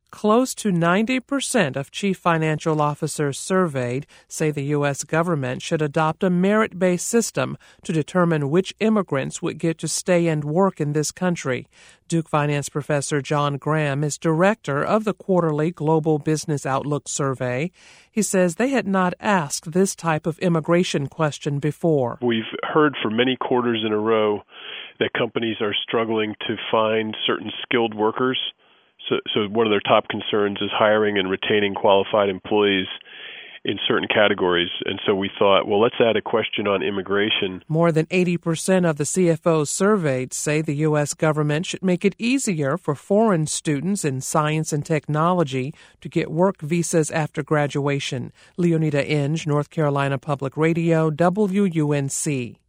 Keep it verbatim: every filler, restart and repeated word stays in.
Close to ninety percent of chief financial officers surveyed say the U S government should adopt a merit-based system to determine which immigrants would get to stay and work in this country. Duke finance professor John Graham is director of the quarterly Global Business Outlook survey. He says they had not asked this type of immigration question before. We've heard for many quarters in a row that companies are struggling to find certain skilled workers. So, so one of their top concerns is hiring and retaining qualified employees in certain categories. And so we thought, well, let's add a question on immigration. More than eighty percent of the C F Os surveyed say the U S government should make it easier for foreign students in science and technology to get work visas after graduation. Leonida Inge, North Carolina Public Radio, W U N C.